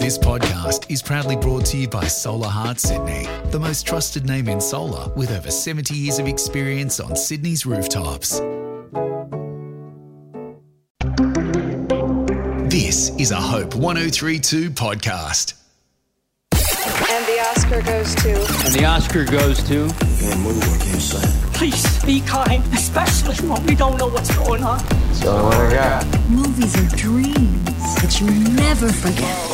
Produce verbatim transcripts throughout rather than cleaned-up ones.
This podcast is proudly brought to you by Solar Heart Sydney, the most trusted name in solar with over seventy years of experience on Sydney's rooftops. This is a Hope one oh three point two podcast. And the Oscar goes to... And the Oscar goes to... Can't move, I can't say. Please be kind, especially when we don't know what's going on. So what I got? Movies are dreams that you never forget.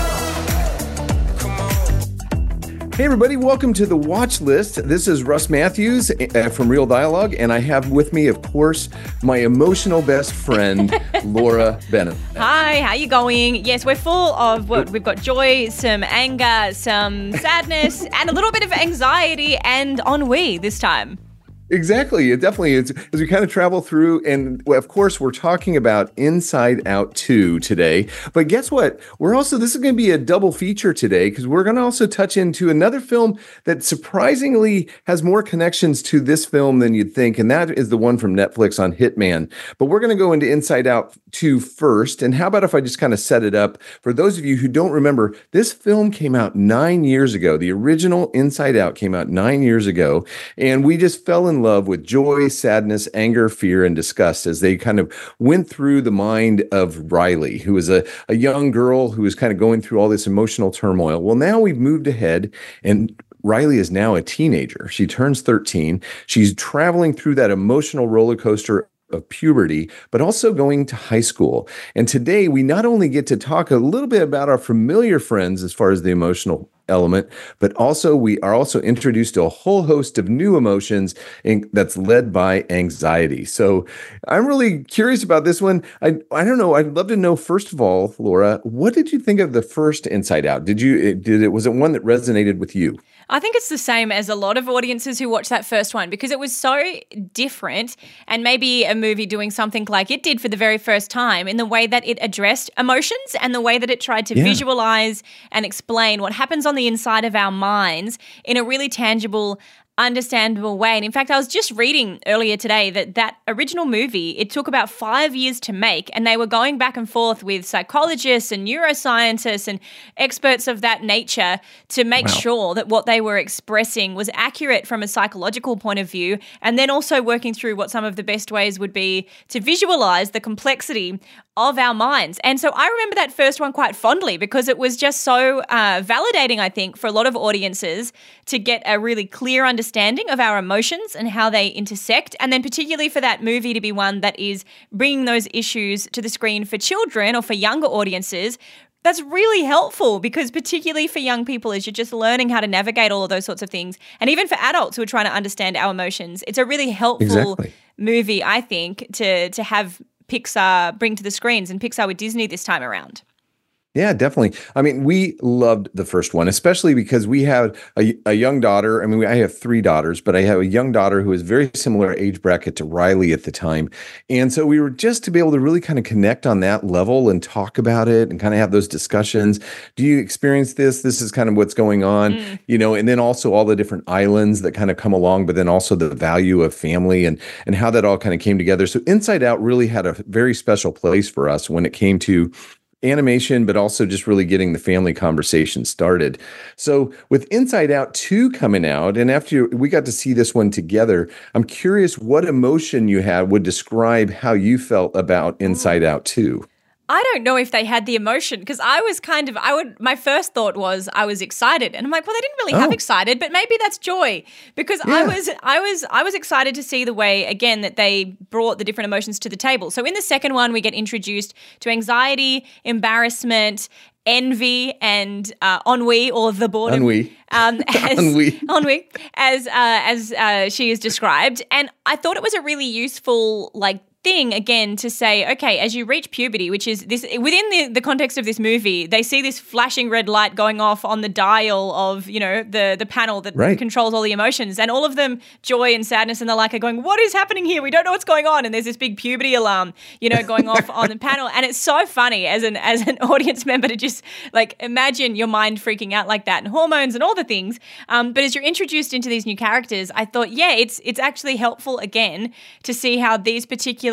Hey everybody, welcome to the Watch List. This is Russ Matthews uh, from Real Dialogue, and I have with me, of course, my emotional best friend, Laura Bennett. Hi, how you going? Yes, we're full of what we've got: joy, some anger, some sadness, and a little bit of anxiety and ennui this time. Exactly. It definitely is. As we kind of travel through, and of course, we're talking about Inside Out two today. But guess what? We're also, this is going to be a double feature today because we're going to also touch into another film that surprisingly has more connections to this film than you'd think. And that is the one from Netflix on Hitman. But we're going to go into Inside Out two first. And how about if I just kind of set it up for those of you who don't remember, this film came out nine years ago. The original Inside Out came out nine years ago. And we just fell in love with joy, sadness, anger, fear, and disgust as they kind of went through the mind of Riley, who is a, a young girl who is kind of going through all this emotional turmoil. Well, now we've moved ahead, and Riley is now a teenager. She turns thirteen. She's traveling through that emotional roller coaster of puberty, but also going to high school. And today we not only get to talk a little bit about our familiar friends as far as the emotional element, but also we are also introduced to a whole host of new emotions in, that's led by anxiety. So I'm really curious about this one. I I don't know. I'd love to know, first of all, Laura, what did you think of the first Inside Out? Did you did it was it one that resonated with you? I think it's the same as a lot of audiences who watch that first one because it was so different, and maybe a movie doing something like it did for the very first time in the way that it addressed emotions and the way that it tried to yeah. visualize and explain what happens on the inside of our minds in a really tangible, understandable way. And in fact, I was just reading earlier today that that original movie, it took about five years to make, and they were going back and forth with psychologists and neuroscientists and experts of that nature to make wow. sure that what they were expressing was accurate from a psychological point of view, and then also working through what some of the best ways would be to visualize the complexity of our minds. And so I remember that first one quite fondly because it was just so uh, validating, I think, for a lot of audiences to get a really clear understanding of our emotions and how they intersect, and then particularly for that movie to be one that is bringing those issues to the screen for children or for younger audiences. That's really helpful because particularly for young people as you're just learning how to navigate all of those sorts of things, and even for adults who are trying to understand our emotions, it's a really helpful exactly. movie, I think, to to have Pixar bring to the screens, and Pixar with Disney this time around. Yeah, definitely. I mean, we loved the first one, especially because we had a, a young daughter. I mean, I have three daughters, but I have a young daughter who is very similar age bracket to Riley at the time. And so we were just to be able to really kind of connect on that level and talk about it and kind of have those discussions. Do you experience this? This is kind of what's going on, mm. you know, and then also all the different islands that kind of come along, but then also the value of family and, and how that all kind of came together. So Inside Out really had a very special place for us when it came to animation, but also just really getting the family conversation started. So with Inside Out two coming out, and after we got to see this one together, I'm curious what emotion you had would describe how you felt about Inside Out two. I don't know if they had the emotion because I was kind of, I would, my first thought was I was excited, and I'm like, well, they didn't really have oh. excited, but maybe that's joy because yeah. I was, I was, I was excited to see the way, again, that they brought the different emotions to the table. So in the second one, we get introduced to anxiety, embarrassment, envy, and uh, ennui, or the boredom. Ennui. Um, as, ennui. ennui, as, uh, as uh, she is described. And I thought it was a really useful, like, thing again to say, okay, as you reach puberty, which is this within the, the context of this movie, they see this flashing red light going off on the dial of, you know, the the panel that right. controls all the emotions, and all of them, joy and sadness and the like, are going, what is happening here? We don't know what's going on. And there's this big puberty alarm, you know, going off on the panel. And it's so funny as an as an audience member to just like imagine your mind freaking out like that, and hormones and all the things. Um, but as you're introduced into these new characters, I thought, yeah, it's it's actually helpful again to see how these particular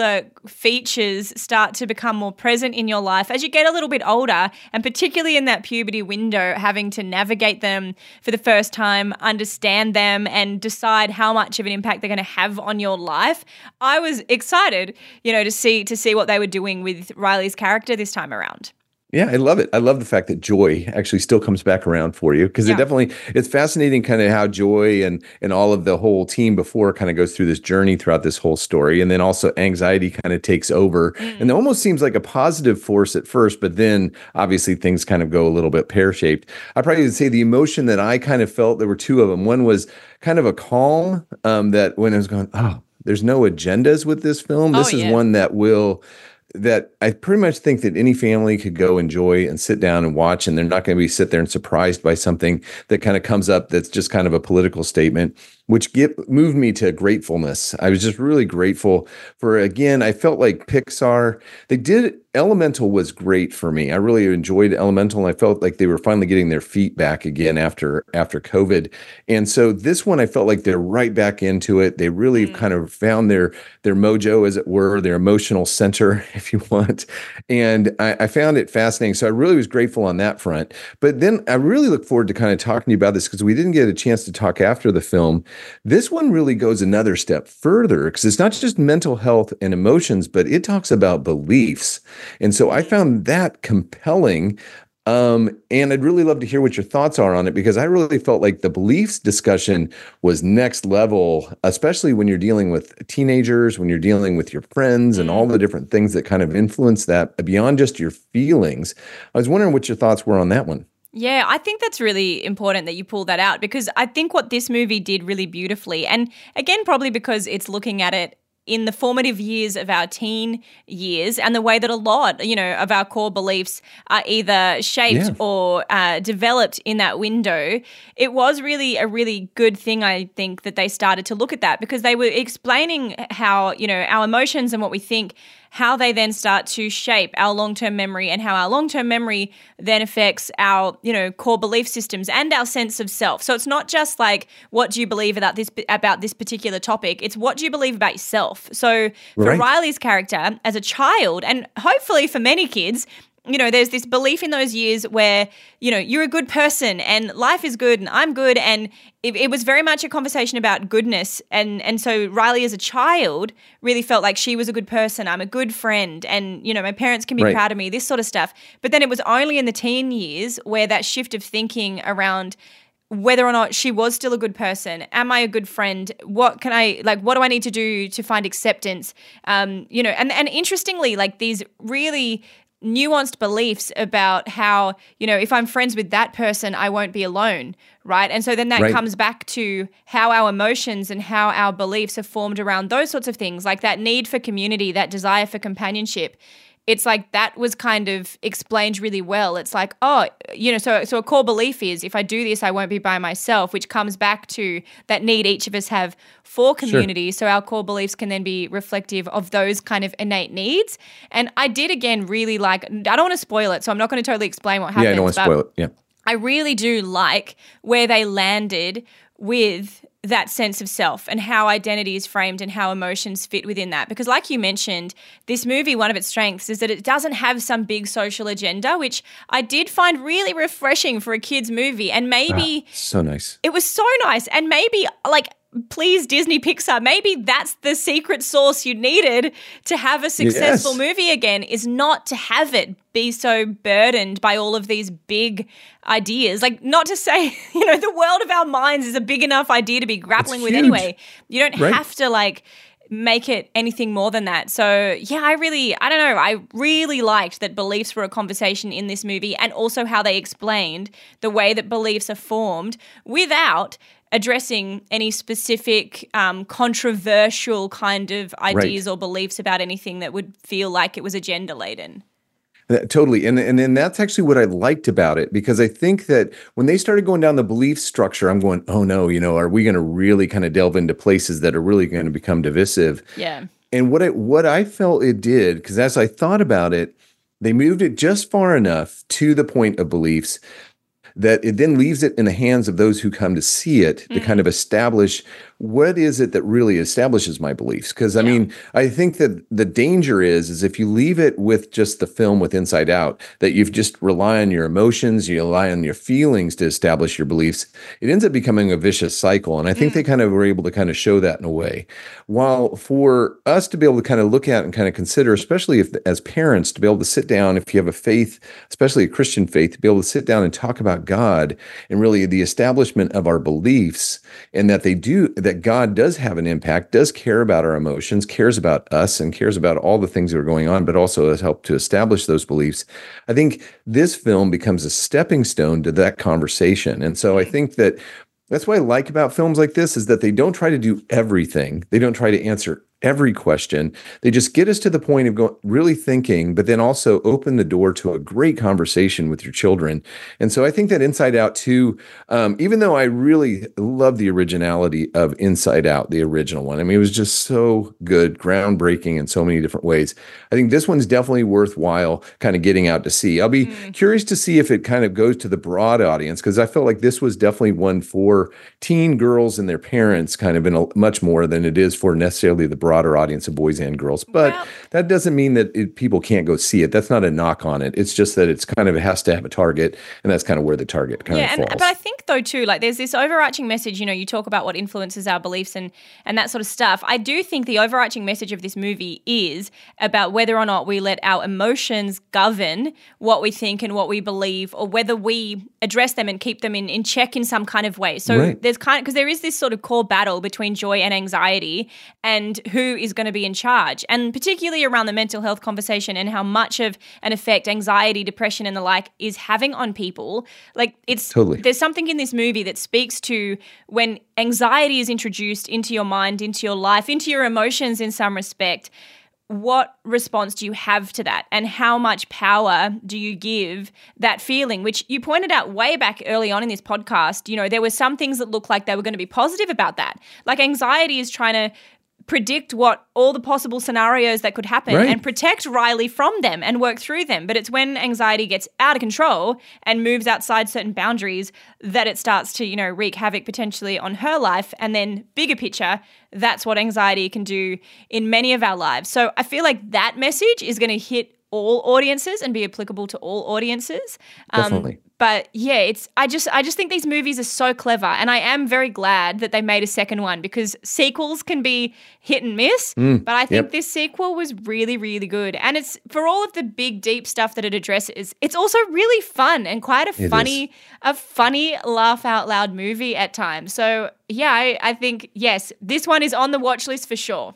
particular features start to become more present in your life as you get a little bit older, and particularly in that puberty window, having to navigate them for the first time, understand them, and decide how much of an impact they're going to have on your life. I was excited, you know, to see to see what they were doing with Riley's character this time around. Yeah, I love it. I love the fact that Joy actually still comes back around for you, because Yeah. it definitely, it's fascinating kind of how Joy and and all of the whole team before kind of goes through this journey throughout this whole story. And then also anxiety kind of takes over Mm. and it almost seems like a positive force at first, but then obviously things kind of go a little bit pear-shaped. I probably would say the emotion that I kind of felt, there were two of them. One was kind of a calm um, that when I was going, oh, there's no agendas with this film. This Oh, is yeah. one that will... that I pretty much think that any family could go enjoy and sit down and watch, and they're not going to be sit there and surprised by something that kind of comes up that's just kind of a political statement, which get, moved me to gratefulness. I was just really grateful for, again, I felt like Pixar, they did, Elemental was great for me. I really enjoyed Elemental, and I felt like they were finally getting their feet back again after after COVID. And so this one, I felt like they're right back into it. They really Mm. kind of found their their mojo, as it were, their emotional center, if you want. And I, I found it fascinating. So I really was grateful on that front. But then I really look forward to kind of talking to you about this, because we didn't get a chance to talk after the film. This one really goes another step further, because it's not just mental health and emotions, but it talks about beliefs. And so I found that compelling. Um, and I'd really love to hear what your thoughts are on it, because I really felt like the beliefs discussion was next level, especially when you're dealing with teenagers, when you're dealing with your friends and all the different things that kind of influence that beyond just your feelings. I was wondering what your thoughts were on that one. Yeah, I think that's really important that you pull that out, because I think what this movie did really beautifully, and again, probably because it's looking at it in the formative years of our teen years, and the way that a lot, you know, of our core beliefs are either shaped Yeah. or uh, developed in that window. It was really a really good thing, I think, that they started to look at that, because they were explaining how, you know, our emotions and what we think, how they then start to shape our long-term memory, and how our long-term memory then affects our, you know, core belief systems and our sense of self. So it's not just like, what do you believe about this about this particular topic? It's what do you believe about yourself? So for Right. Riley's character as a child, and hopefully for many kids, you know, there's this belief in those years where, you know, you're a good person and life is good and I'm good. And it, it was very much a conversation about goodness. And and so Riley as a child really felt like she was a good person. I'm a good friend. And, you know, my parents can be Right. proud of me, this sort of stuff. But then it was only in the teen years where that shift of thinking around whether or not she was still a good person. Am I a good friend? What can I, like, what do I need to do to find acceptance? Um, you know, and, and interestingly, like these really nuanced beliefs about how, you know, if I'm friends with that person, I won't be alone, right? And so then that Right. comes back to how our emotions and how our beliefs are formed around those sorts of things, like that need for community, that desire for companionship. It's like that was kind of explained really well. It's like, oh, you know, so so a core belief is if I do this, I won't be by myself, which comes back to that need each of us have for community. So our core beliefs can then be reflective of those kind of innate needs. And I did, again, really like, I don't want to spoil it, so I'm not going to totally explain what happens. Yeah, I don't want to but spoil it. Yeah. I really do like where they landed with that sense of self and how identity is framed and how emotions fit within that. Because like you mentioned, this movie, one of its strengths is that it doesn't have some big social agenda, which I did find really refreshing for a kid's movie. And maybe So nice. it was so nice. And maybe, like, please, Disney Pixar, maybe that's the secret sauce you needed to have a successful Yes. movie again, is not to have it be so burdened by all of these big ideas. Like, not to say, you know, the world of our minds is a big enough idea to be grappling It's with huge. anyway. You don't Right. have to, like, make it anything more than that. So, yeah, I really, I don't know, I really liked that beliefs were a conversation in this movie, and also how they explained the way that beliefs are formed without addressing any specific um, controversial kind of ideas or beliefs about anything that would feel like it was agenda laden. That- Totally. And and then that's actually what I liked about it, because I think that when they started going down the belief structure, I'm going, oh no, you know, are we going to really kind of delve into places that are really going to become divisive? Yeah. And what I what I felt it did, because as I thought about it, they moved it just far enough to the point of beliefs that it then leaves it in the hands of those who come to see it to kind of establish what is it that really establishes my beliefs? Because I mean, I think that the danger is, is if you leave it with just the film with Inside Out, that you've just rely on your emotions, you rely on your feelings to establish your beliefs, it ends up becoming a vicious cycle. And I think mm. they kind of were able to kind of show that in a way. While for us to be able to kind of look at and kind of consider, especially if as parents, to be able to sit down, if you have a faith, especially a Christian faith, to be able to sit down and talk about God and really the establishment of our beliefs, and that they do, that God does have an impact, does care about our emotions, cares about us, and cares about all the things that are going on, but also has helped to establish those beliefs. I think this film becomes a stepping stone to that conversation. And so I think that that's what I like about films like this, is that they don't try to do everything. They don't try to answer every question. They just get us to the point of going, really thinking, but then also open the door to a great conversation with your children. And so I think that Inside Out two, um, even though I really love the originality of Inside Out, the original one, I mean, it was just so good, groundbreaking in so many different ways. I think this one's definitely worthwhile kind of getting out to see. I'll be mm. curious to see if it kind of goes to the broad audience, because I felt like this was definitely one for teen girls and their parents, kind of in a much more than it is for necessarily the broad broader audience of boys and girls. But well, that doesn't mean that it, people can't go see it. That's not a knock on it. It's just that it's kind of, it has to have a target, and that's kind of where the target kind yeah, of falls. And, but I think though too, like there's this overarching message, you know, you talk about what influences our beliefs and, and that sort of stuff. I do think the overarching message of this movie is about whether or not we let our emotions govern what we think and what we believe, or whether we address them and keep them in, in check in some kind of way. So right. there's kind of, because there is this sort of core battle between joy and anxiety, and who is going to be in charge, and particularly around the mental health conversation and how much of an effect anxiety, depression and the like is having on people. Like it's totally. There's something in this movie that speaks to when anxiety is introduced into your mind, into your life, into your emotions in some respect. What response do you have to that, and how much power do you give that feeling, which you pointed out way back early on in this podcast? You know, there were some things that looked like they were going to be positive about that. Like anxiety is trying to predict what all the possible scenarios that could happen right. and protect Riley from them and work through them. But it's when anxiety gets out of control and moves outside certain boundaries that it starts to, you know, wreak havoc potentially on her life. And then bigger picture, that's what anxiety can do in many of our lives. So I feel like that message is going to hit all audiences and be applicable to all audiences. Definitely. Um, but yeah, it's I just I just think these movies are so clever, and I am very glad that they made a second one, because sequels can be hit and miss. Mm, but I think yep. this sequel was really, really good, and it's for all of the big, deep stuff that it addresses. It's also really fun and quite a it funny, is. a funny laugh out loud movie at times. So yeah, I, I think yes, this one is on the watch list for sure.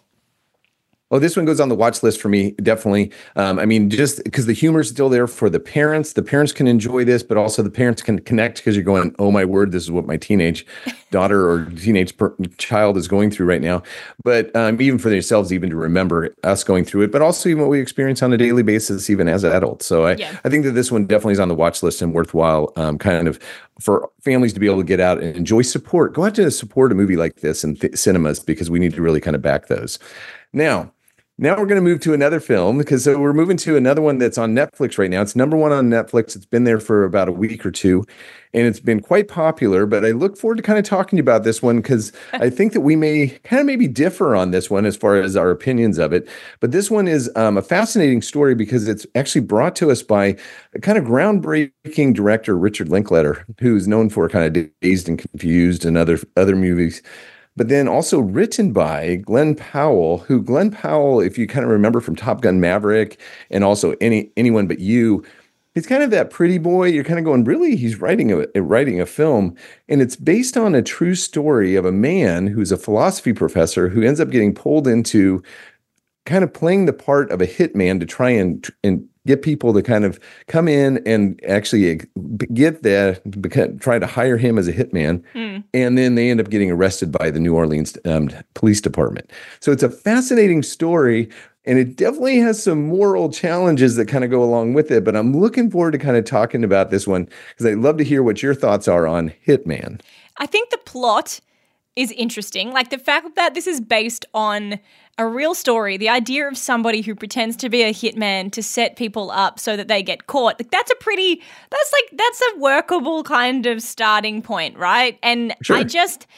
Oh, this one goes on the watch list for me, definitely. Um, I mean, just because the humor is still there for the parents. The parents can enjoy this, but also the parents can connect, because you're going, oh my word, this is what my teenage daughter or teenage per- child is going through right now. But um, even for themselves, even to remember us going through it, but also even what we experience on a daily basis, even as adults. So I, yeah. I think that this one definitely is on the watch list and worthwhile um, kind of for families to be able to get out and enjoy support. Go out to support a movie like this in th- cinemas, because we need to really kind of back those. Now, Now we're going to move to another film, because so we're moving to another one that's on Netflix right now. It's number one on Netflix. It's been there for about a week or two, and it's been quite popular. But I look forward to kind of talking to you about this one, because I think that we may kind of maybe differ on this one as far as our opinions of it. But this one is um, a fascinating story, because it's actually brought to us by a kind of groundbreaking director, Richard Linklater, who's known for kind of Dazed and Confused and other other movies. But then also written by Glenn Powell, who Glenn Powell, if you kind of remember from Top Gun Maverick and also any Anyone But You, he's kind of that pretty boy. You're kind of going, really? He's writing a writing a film, and it's based on a true story of a man who's a philosophy professor who ends up getting pulled into kind of playing the part of a hitman to try and and get people to kind of come in and actually get that, try to hire him as a hitman. Mm. And then they end up getting arrested by the New Orleans um, Police Department. So it's a fascinating story, and it definitely has some moral challenges that kind of go along with it. But I'm looking forward to kind of talking about this one, because I'd love to hear what your thoughts are on Hitman. I think the plot is interesting. Like the fact that this is based on a real story, the idea of somebody who pretends to be a hitman to set people up so that they get caught, like that's a pretty, that's like, that's a workable kind of starting point, right? And sure. I just,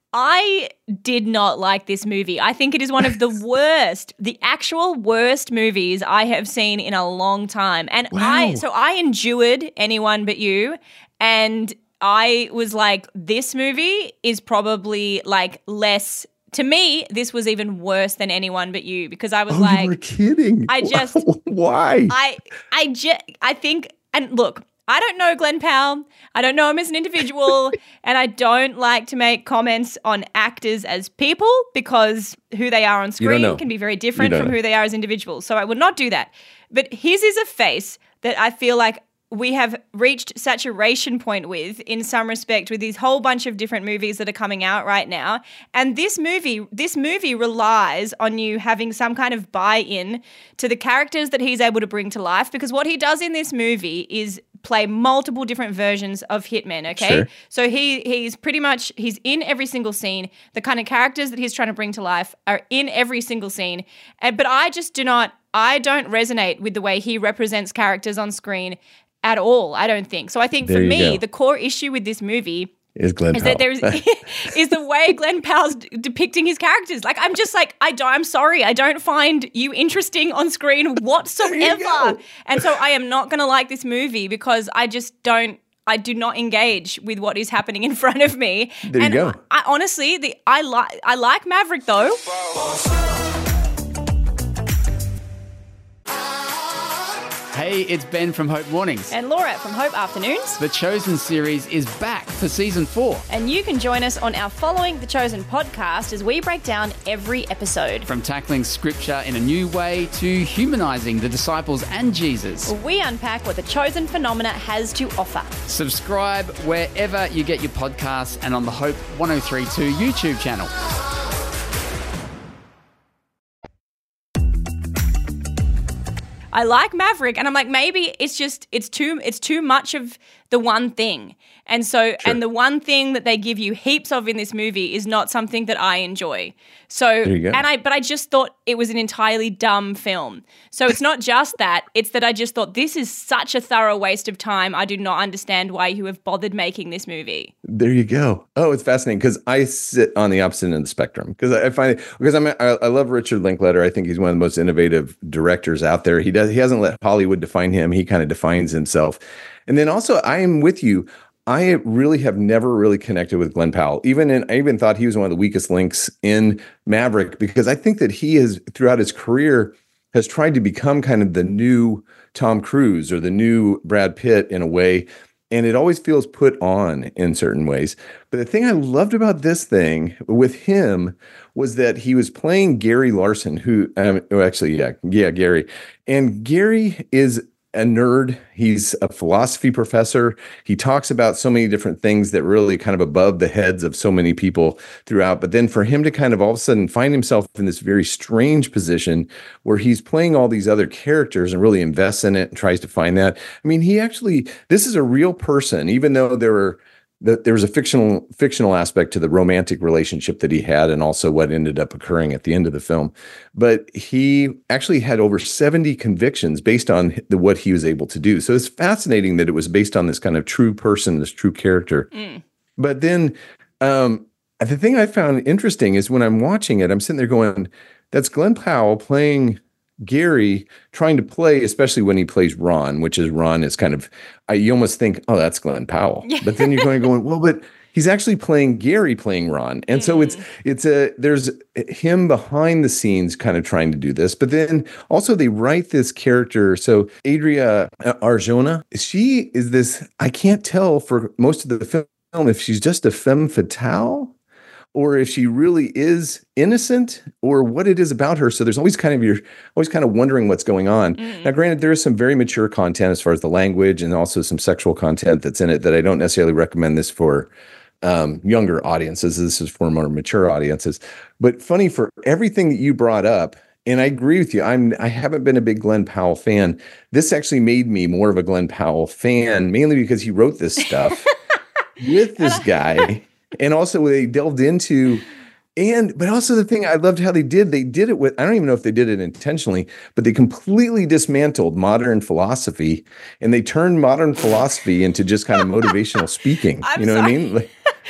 I did not like this movie. I think it is one of the worst, the actual worst movies I have seen in a long time. And Wow. I, so I endured Anyone But You, and I was like, this movie is probably like less, to me, this was even worse than Anyone But You, because I was Oh, like, you were kidding. I just- Why? I, I, just, I think, and look, I don't know Glenn Powell. I don't know him as an individual, and I don't like to make comments on actors as people because who they are on screen know. can be very You different don't from know. who they are as individuals. So I would not do that. But his is a face that I feel like we have reached saturation point with in some respect with these whole bunch of different movies that are coming out right now. And this movie, this movie relies on you having some kind of buy-in to the characters that he's able to bring to life, because what he does in this movie is play multiple different versions of Hitman, okay? Sure. So he he's pretty much, he's in every single scene. The kind of characters that he's trying to bring to life are in every single scene. And, but I just do not, I don't resonate with the way he represents characters on screen at all, I don't think. So I think There for you me, go. the core issue with this movie Is Glenn is Powell. that there's is the way Glenn Powell's d- depicting his characters. Like, I'm just like, I don't, I'm sorry, I don't find you interesting on screen whatsoever. go. And so I am not going to like this movie because I just don't, I do not engage with what is happening in front of me. There you and go. I, I honestly, the I like I like Maverick though. Hey, it's Ben from Hope Mornings. And Laura from Hope Afternoons. The Chosen series is back for season four. And you can join us on our Following the Chosen podcast as we break down every episode. From tackling scripture in a new way to humanizing the disciples and Jesus. We unpack what the Chosen phenomena has to offer. Subscribe wherever you get your podcasts and on the Hope one oh three point two YouTube channel. I like Maverick, and I'm like, maybe it's just it's too it's too much of the one thing. And so and the one thing that they give you heaps of in this movie is not something that I enjoy. So There you go. and I but I just thought it was an entirely dumb film. So it's not just that, it's that I just thought this is such a thorough waste of time. I do not understand why you have bothered making this movie. There you go. Oh, it's fascinating because I sit on the opposite end of the spectrum because I find it because I'm I, I love Richard Linklater. I think he's one of the most innovative directors out there. He does he hasn't let Hollywood define him. He kind of defines himself. And then also I am with you. I really have never really connected with Glenn Powell. Even in, I even thought he was one of the weakest links in Maverick because I think that he has throughout his career has tried to become kind of the new Tom Cruise or the new Brad Pitt in a way. And it always feels put on in certain ways. But the thing I loved about this thing with him was that he was playing Gary Larson, who um, oh, actually, yeah, yeah, Gary. And Gary is a nerd. He's a philosophy professor. He talks about so many different things that really kind of above the heads of so many people throughout. But then for him to kind of all of a sudden find himself in this very strange position where he's playing all these other characters and really invests in it and tries to find that. I mean, he actually, this is a real person, even though there were that there was a fictional fictional aspect to the romantic relationship that he had and also what ended up occurring at the end of the film. But he actually had over seventy convictions based on the, what he was able to do. So it's fascinating that it was based on this kind of true person, this true character. Mm. But then um, the thing I found interesting is when I'm watching it, I'm sitting there going, that's Glenn Powell playing Gary trying to play, especially when he plays Ron, which is Ron is kind of, I, you almost think, oh, that's Glenn Powell. But then you're going, going, well, but he's actually playing Gary playing Ron. And so it's, it's a, there's him behind the scenes kind of trying to do this. But then also they write this character. So Adria Arjona, she is this, I can't tell for most of the film if she's just a femme fatale or if she really is innocent or what it is about her. So there's always kind of, you're always kind of wondering what's going on. Mm-hmm. Now, granted, there is some very mature content as far as the language and also some sexual content that's in it that I don't necessarily recommend this for um, younger audiences. This is for more mature audiences. But funny, for everything that you brought up, and I agree with you, I'm, I haven't been a big Glenn Powell fan. This actually made me more of a Glenn Powell fan, mainly because he wrote this stuff with this guy. And also they delved into, and, but also the thing I loved how they did, they did it with, I don't even know if they did it intentionally, but they completely dismantled modern philosophy and they turned modern philosophy into just kind of motivational speaking. I'm you know sorry. what I mean? Like,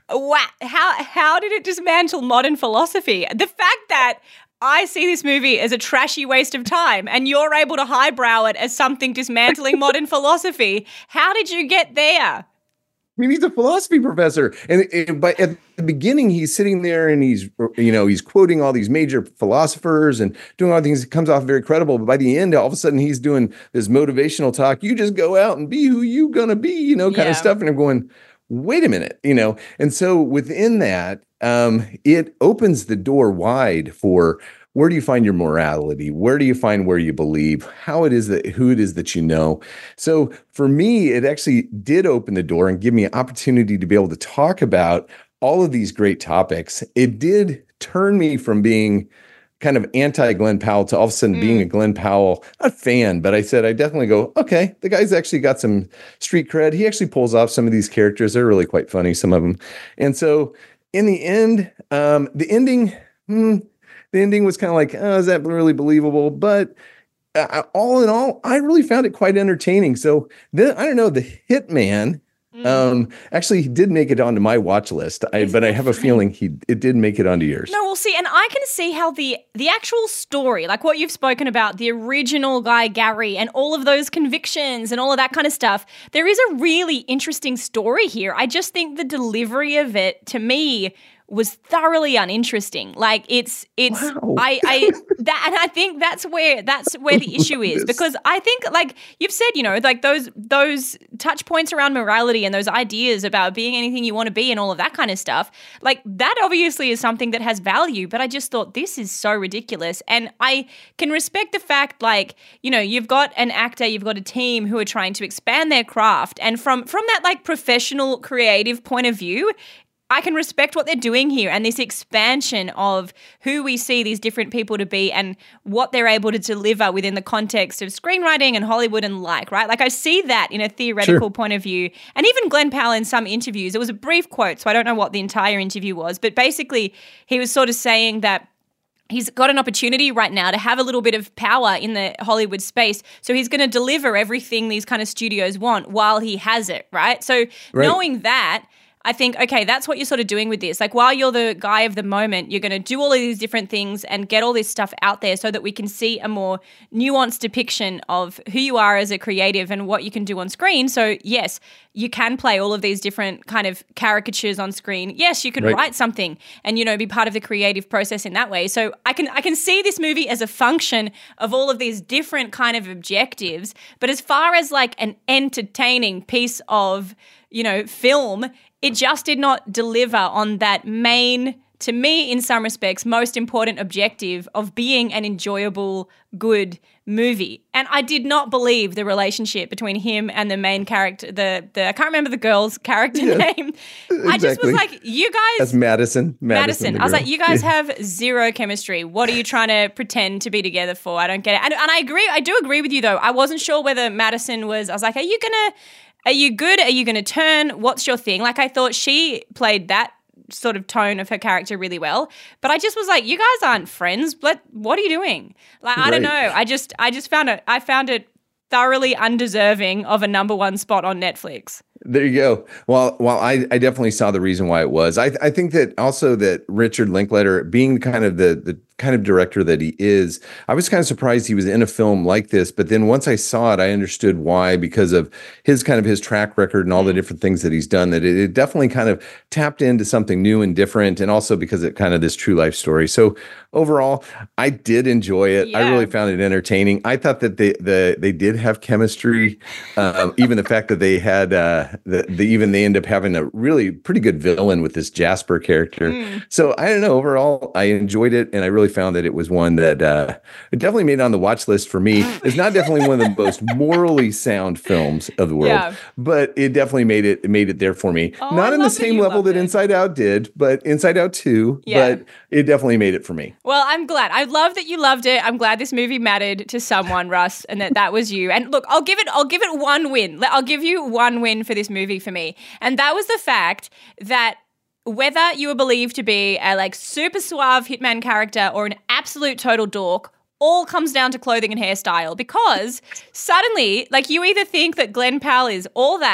wow, how how did it dismantle modern philosophy? The fact that I see this movie as a trashy waste of time and you're able to highbrow it as something dismantling modern philosophy. How did you get there? I mean, he's a philosophy professor. And, and but at the beginning, he's sitting there and he's, you know, he's quoting all these major philosophers and doing all things that comes off very credible. But by the end, all of a sudden, he's doing this motivational talk. You just go out and be who you gonna be, you know, kind Yeah. of stuff. And I'm going, wait a minute, you know. And so within that, um, it opens the door wide for where do you find your morality? Where do you find where you believe? How it is that who it is that you know? So for me, it actually did open the door and give me an opportunity to be able to talk about all of these great topics. It did turn me from being kind of anti Glenn Powell to all of a sudden mm. being a Glenn Powell, not fan, but I said, I definitely go, okay, the guy's actually got some street cred. He actually pulls off some of these characters. They're really quite funny, some of them. And so in the end, um, the ending, hmm, the ending was kind of like, oh, is that really believable? But uh, all in all, I really found it quite entertaining. So then, I don't know, The Hitman mm. um, actually did make it onto my watch list, I, but I have a feeling he it did make it onto yours. No, we'll see. And I can see how the the actual story, like what you've spoken about, the original Guy Gary and all of those convictions and all of that kind of stuff, there is a really interesting story here. I just think the delivery of it, to me, was thoroughly uninteresting. Like it's, it's, wow. I, I, that, and I think that's where, that's where the issue is, because I think, like you've said, you know, like those, those touch points around morality and those ideas about being anything you want to be and all of that kind of stuff, like that obviously is something that has value, but I just thought this is so ridiculous. And I can respect the fact, like, you know, you've got an actor, you've got a team who are trying to expand their craft. And from, from that like professional creative point of view, I can respect what they're doing here and this expansion of who we see these different people to be and what they're able to deliver within the context of screenwriting and Hollywood and like, right? Like I see that in a theoretical sure. point of view. And even Glenn Powell in some interviews, it was a brief quote, so I don't know what the entire interview was, but basically he was sort of saying that he's got an opportunity right now to have a little bit of power in the Hollywood space. So he's going to deliver everything these kind of studios want while he has it, right? So right. knowing that, I think, okay, that's what you're sort of doing with this. Like while you're the guy of the moment, you're going to do all of these different things and get all this stuff out there so that we can see a more nuanced depiction of who you are as a creative and what you can do on screen. So yes, you can play all of these different kind of caricatures on screen. Yes, you can right. write something and, you know, be part of the creative process in that way. So I can I can see this movie as a function of all of these different kind of objectives. But as far as like an entertaining piece of, you know, film, it just did not deliver on that main, to me, in some respects, most important objective of being an enjoyable, good movie. And I did not believe the relationship between him and the main character, the, the I can't remember the girl's character yeah, name. Exactly. I just was like, you guys... That's Madison. Madison. Madison I was like, you guys yeah. have zero chemistry. What are you trying to pretend to be together for? I don't get it. And, and I agree. I do agree with you, though. I wasn't sure whether Madison was... I was like, are you going to... Are you good? Are you going to turn? What's your thing? Like I thought she played that sort of tone of her character really well, but I just was like, you guys aren't friends. What what are you doing? Like I right. don't know. I just I just found it. I found it thoroughly undeserving of a number one spot on Netflix. There you go. Well, well, I, I definitely saw the reason why it was. I, I think that also that Richard Linklater, being kind of the the kind of director that he is, I was kind of surprised he was in a film like this. But then once I saw it, I understood why, because of his kind of his track record and all the different things that he's done, that it, it definitely kind of tapped into something new and different. And also because it kind of this true life story. So overall, I did enjoy it. Yeah. I really found it entertaining. I thought that they the they did have chemistry. Um, even the fact that they had uh, the, the even they end up having a really pretty good villain with this Jasper character. Mm. So I don't know. Overall, I enjoyed it, and I really found that it was one that uh, it definitely made it on the watch list for me. It's not definitely one of the most morally sound films of the world, yeah. but it definitely made it, it made it there for me. Oh, not I in the same that level that it. Inside Out did, but Inside Out two, yeah. but it definitely made it for me. Well, I'm glad. I love that you loved it. I'm glad this movie mattered to someone, Russ, and that that was you. And look, I'll give it I'll give it one win. I'll give you one win for this movie for me. And that was the fact that whether you were believed to be a like super suave hitman character or an absolute total dork, all comes down to clothing and hairstyle, because suddenly, like, you either think that Glenn Powell is all that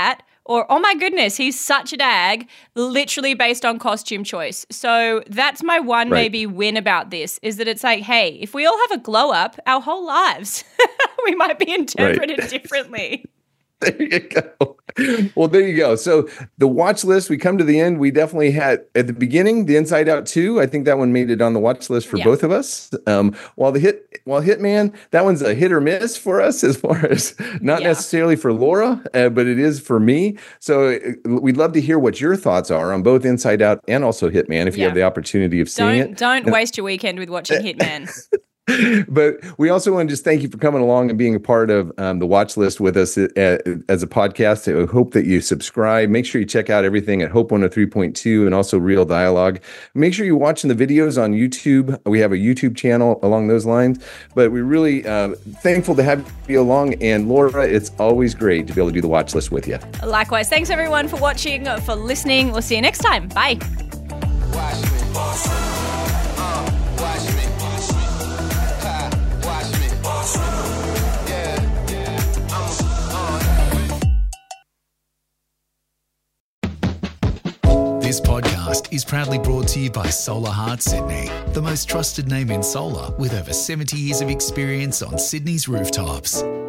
or, oh my goodness, he's such a dag, literally based on costume choice. So that's my one Right. maybe win about this, is that it's like, hey, if we all have a glow up our whole lives, we might be interpreted Right. differently. There you go. Well, there you go. So the watch list, we come to the end. We definitely had at the beginning the Inside Out two. I think that one made it on the watch list for Yeah. both of us. Um, while the hit, while Hitman, that one's a hit or miss for us as far as not Yeah. necessarily for Laura, uh, but it is for me. So uh, we'd love to hear what your thoughts are on both Inside Out and also Hitman if you Yeah. have the opportunity of seeing Don't it. don't waste your weekend with watching Hitman. But we also want to just thank you for coming along and being a part of um, the watch list with us uh, as a podcast. I hope that you subscribe. Make sure you check out everything at Hope one oh three point two and also Real Dialogue. Make sure you're watching the videos on YouTube. We have a YouTube channel along those lines. But we're really uh, thankful to have you along. And Laura, it's always great to be able to do the watch list with you. Likewise, thanks everyone for watching, for listening. We'll see you next time. Bye. Watch me. Uh, watch me. Ha, watch me. Yeah, I'm, uh. This podcast is proudly brought to you by Solar Heart Sydney, the most trusted name in solar with over seventy years of experience on Sydney's rooftops.